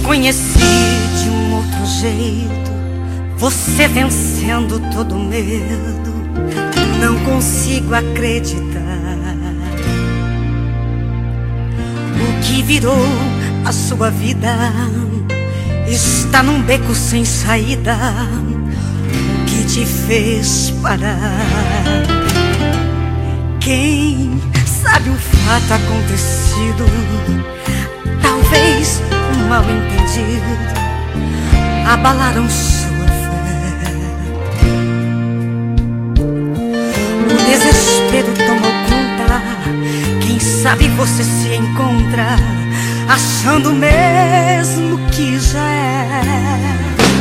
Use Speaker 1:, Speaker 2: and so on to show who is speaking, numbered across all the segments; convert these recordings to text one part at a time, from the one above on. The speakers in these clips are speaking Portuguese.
Speaker 1: conheci de um outro jeito, você vencendo todo medo. Não consigo acreditar. O que virou a sua vida está num beco sem saída. O que te fez parar? Quem sabe um fato acontecido, talvez um mal entendido, abalaram sua fé. O desespero tomou conta. Quem sabe você se encontra achando mesmo que já é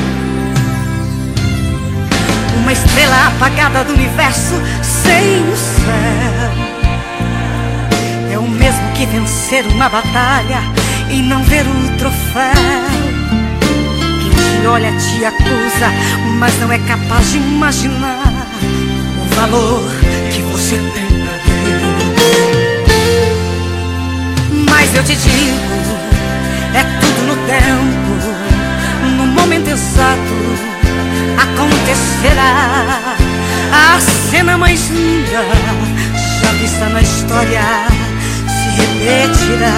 Speaker 1: uma estrela apagada do universo sem o céu. É o mesmo que vencer uma batalha e não ver o troféu. Quem te olha te acusa, mas não é capaz de imaginar o valor que você tem pra Deus. Mas eu te digo, é tudo no tempo, no momento exato acontecerá a cena mais linda já vista na história se repetirá.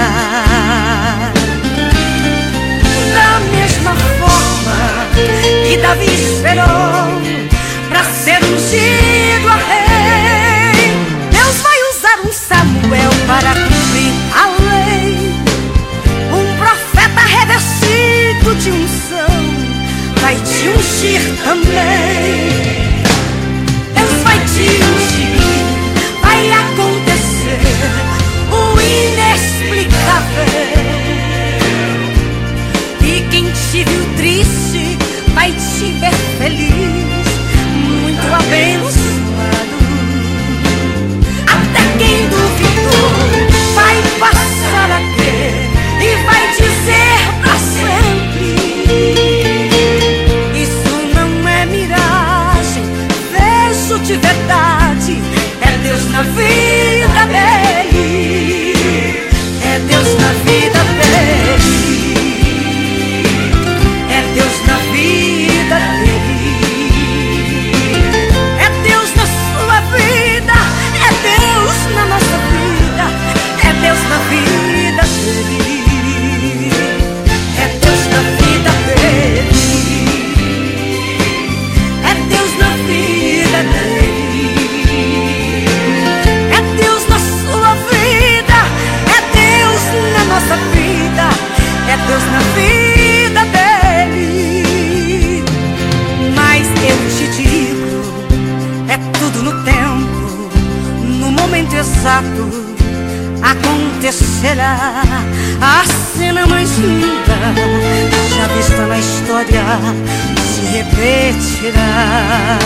Speaker 1: Da mesma forma que Davi esperou pra ser ungido a rei, Deus vai usar um Samuel para cumprir a lei. Um profeta revestido de unção vai te ungir também. Deus vai te ungir, vai acontecer o inexplicável. E quem te viu triste vai te ver feliz, muito abençoado. Até quem duvidou vai passar a crer e vai dizer pra sempre: de verdade, é Deus na vida dele, é Deus na vida dele, é Deus na vida dele, é Deus na sua vida, é Deus na nossa vida, é Deus na vida dele, é Deus na vida dele, é Deus na vida dele. É Deus na vida dele. Mas eu te digo, é tudo no tempo, no momento exato acontecerá a cena mais linda já vista na história se repetirá.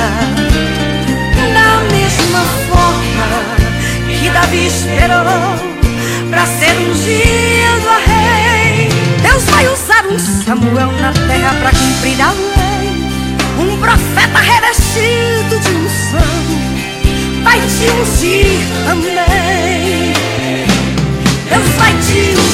Speaker 1: Da mesma forma que Davi esperou pra ser ungido a rei, Deus vai usar um Samuel na terra pra cumprir a lei. Um profeta revestido de unção vai te ungir também. Deus vai te ungir.